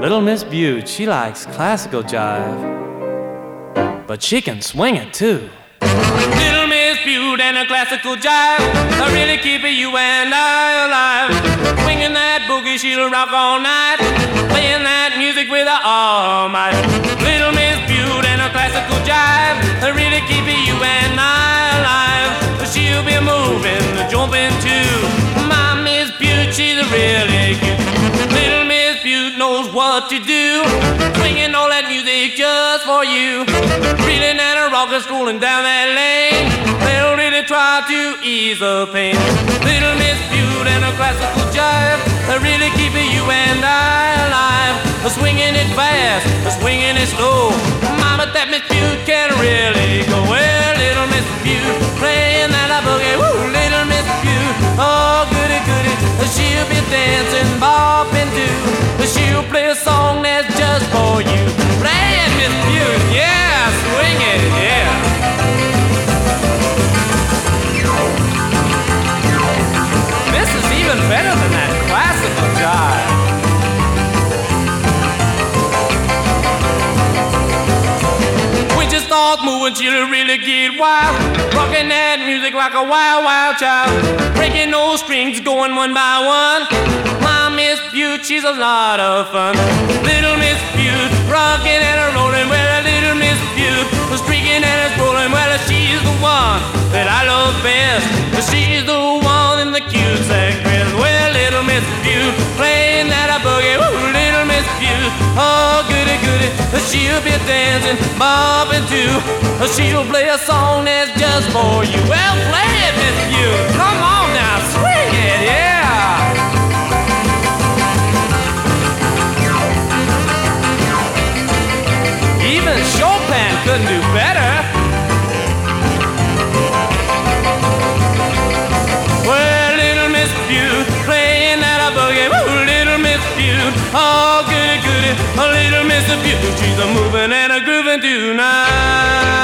Little Miss Butte, she likes classical jive, but she can swing it too. Little Miss Butte and a classical jive are really keeping you and I alive. Swinging that boogie, she'll rock all night, playing that music with her all might. Little Miss Butte and a classical jive are really keeping you and I alive. She'll be moving, jumping too. My Miss Butte, she's really cute. Little Miss Butte knows what to do, swinging all that music just for you. Reeling and a rockin', strolling down that lane, they'll really try to ease the pain. Little Miss Butte and a classical jive are really keeping you and I alive. Swinging it fast, swinging it slow. Mama, that Miss Butte can really go. Well, little Miss Butte playing that boogie. Woo, little Miss Butte, oh goody goody. She'll be dancing, bopping too. She'll play a song that's just for you. Play it, Miss Butte, yeah, swing it, yeah. This is even better than that classical jive. Start moving, she'll really get wild, rocking that music like a wild, wild child, breaking those strings, going one by one. My Miss Butte, she's a lot of fun. Little Miss Butte, rocking and a rolling. Well, little Miss Butte, streaking and a rolling. Well, she's the one that I love best. She's the one in the cute sack dress. Well, little Miss Butte, playing that boogie. Ooh, little Miss Butte, oh goody goody. She'll be dancing, bobbing too. She'll play a song that's just for you. Well, play it, Miss Butte. Come on now, swing it, yeah. Even Chopin couldn't do better. Well, little Miss Butte, playing that boogie. Woo, little Miss Butte, oh goody goody. A little Miss Butte, she's a moving and a grooving tonight.